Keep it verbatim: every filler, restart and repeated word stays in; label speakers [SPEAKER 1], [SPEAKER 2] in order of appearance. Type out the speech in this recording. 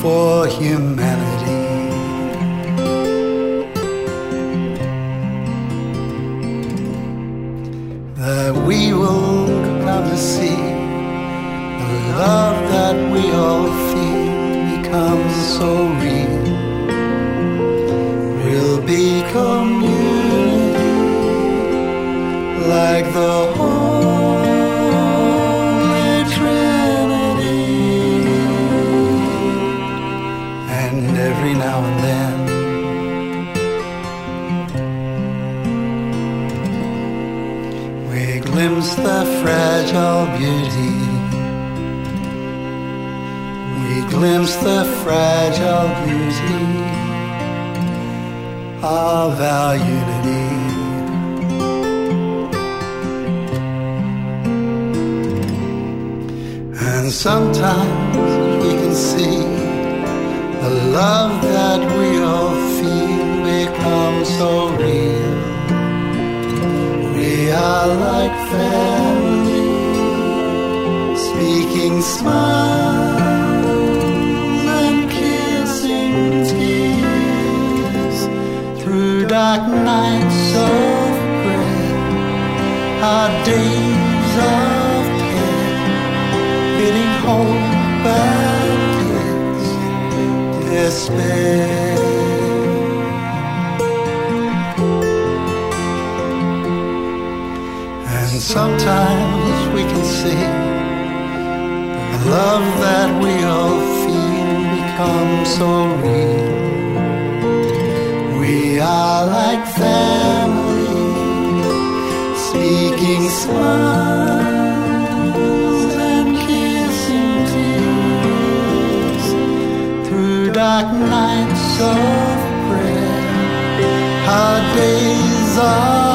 [SPEAKER 1] for humanity. That we will come to see the love that we all feel becomes so real. We'll be community like the Holy Trinity. And every now and then we glimpse the fragile beauty. We glimpse the fragile beauty of our unity. And sometimes we can see the love that we all feel become so real. We are like family, speaking smiles and kissing tears through dark nights of prayer, our days of care, bidding hope against despair. And sometimes we can see the love that we all feel become so real. We are like family, speaking smiles and kissing tears through dark nights of prayer, our days are